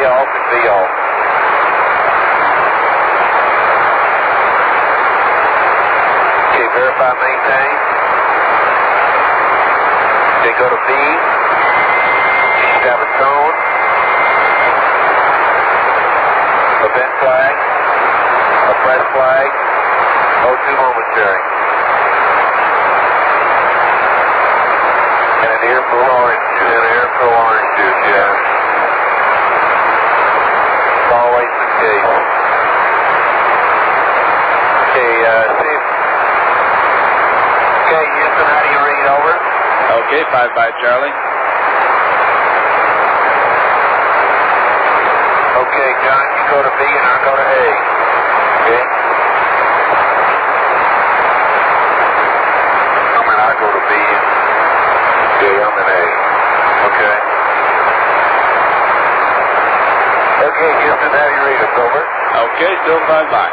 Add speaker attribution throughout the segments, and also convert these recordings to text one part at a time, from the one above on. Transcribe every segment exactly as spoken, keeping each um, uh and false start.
Speaker 1: off and V off. Okay, verify maintain. Okay, go to B. You should have a tone. Event flag. A press flag. O two momentary. And an airflow orange juice. And an airflow orange juice, yeah. Always the case. Okay, uh, see. Okay, Houston, how do you read over?
Speaker 2: Okay, five by Charlie.
Speaker 1: Okay, John, you go to B and I'll go to A. Okay? I mean, I'll go to B and okay, I'm in A. Okay. Okay, Houston, how do you read us over?
Speaker 2: Okay, still five by.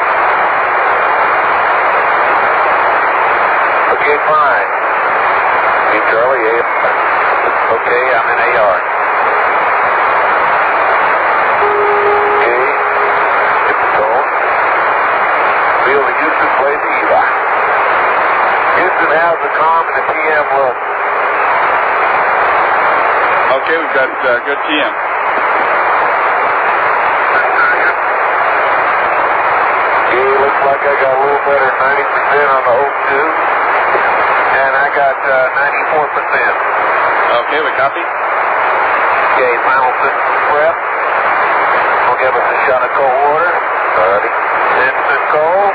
Speaker 1: Okay, fine. Hey, Charlie, A. Okay, I'm in A R. Okay. Hit the tone. Feel the Houston play the Eli. Houston, how's the comm and the T M look?
Speaker 2: Okay, we've got uh, good T M.
Speaker 1: Okay, looks like I got a little better, ninety percent on the O two. And I got uh, ninety-four percent.
Speaker 2: Okay, we copy.
Speaker 1: Okay, final system prep. We'll give us a shot of cold water. Alrighty. Instant cold.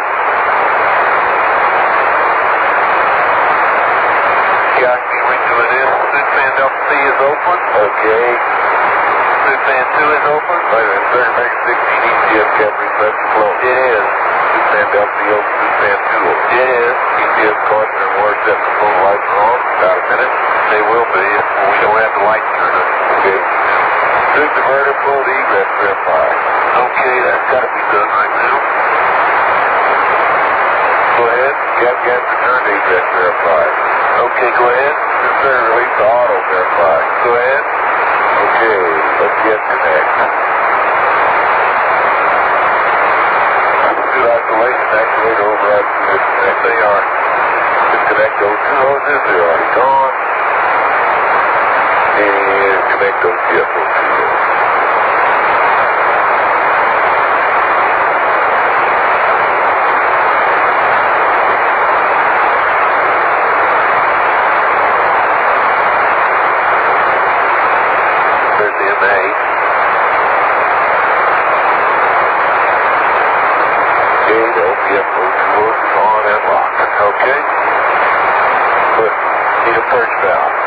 Speaker 1: Got me ring to this. Suit fan Delta C is open. Okay. Suit fan two is open. Wait a minute, thirty meg sixteen E C S cap reset flow. It is. Suit fan Delta C open, suit fan two open. It is. E C S caution and warning set the phone lights are on. About a minute. They will be if we don't have the lights turned on. Okay. Suit diverter, flow to egress verify. Okay, that's got to be done right now. Go ahead. Gas gas return to egress verify. Okay, go ahead. Consider release to auto verify. Go ahead. Okay, let's get connect. Good isolation, actuator override disconnect. They are. Disconnect those two hoses, they're already gone. And connect those T F O two hoses. There's the M A. Okay, the O P F O two hoses on and locked. Okay. Good. Need a purge valve.